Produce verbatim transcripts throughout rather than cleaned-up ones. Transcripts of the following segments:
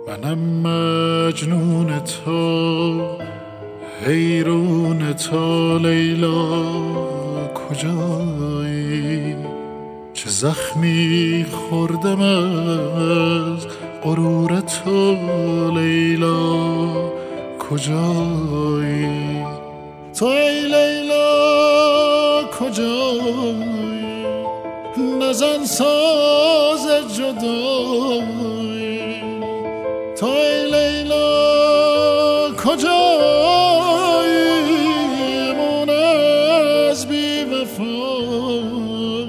منم مجنون تو، حیرون تو لیلا کجایی؟ چه زخمی خوردم از غرور تو لیلا کجایی؟ تو ای لیلا کجایی؟ نزن ساز جدایی. تو ای لیلا کجایی؟ من از بی وفایی.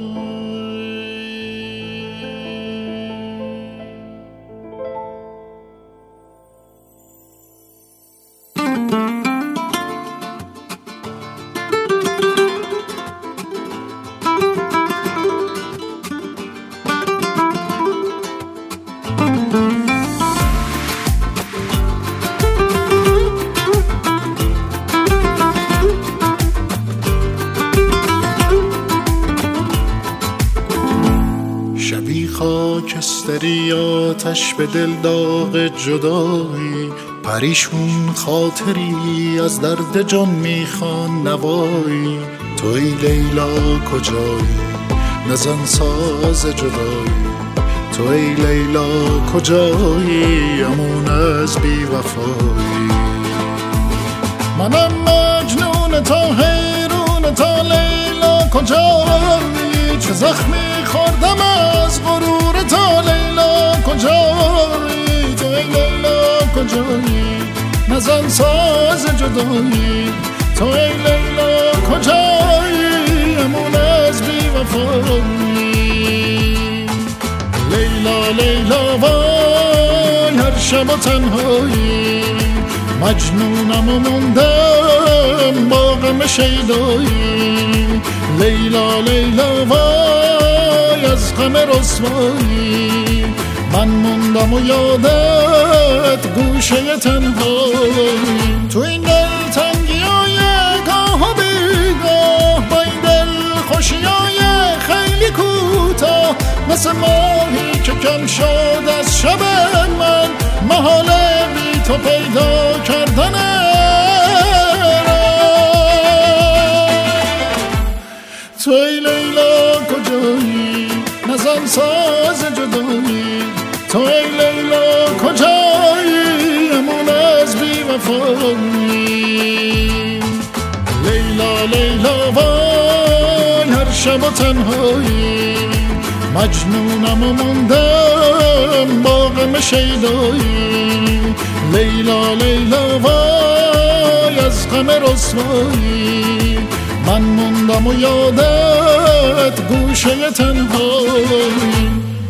شبی خاکستری آتش به دل داغ جدایی، پریشون خاطری از درد جان میخوان نوایی. تو ای لیلا کجایی؟ نزن ساز جدایی. تو ای لیلا کجایی؟ امون از بی وفایی. منم مجنون تو، حیرون تو لیلا کجایی؟ چه زخمی خوردم از غرور تو لیلا کجایی؟ تو ای لیلا کجایی؟ نزن ساز جدایی. تو ای لیلا کجایی؟ امون از بی وفایی. لیلا لیلا وای هر شب و تنهایی، مجنونم و موندم با غم شیدایی. لیلا لیلا وای از غم رسوایی، من موندم و یادت گوشه تنهایی. تو این دل تنگی های گاه و بیگاه، با این دل خوشی های خیلی کوتاه، مثل ماهی که کم شد از شب من، محاله بی تو پیدا کردنه. تو ای لیلا کجایی؟ نزن ساز جدایی. تو ای لیلا کجایی؟ امون از بی وفایی. لیلا لیلا وای هر شب و تنهایی، مجنونم و موندم با غم شیدایی. لیلا لیلا وای از غم رسوایی، من موندم و یادت گوشه تنهایی.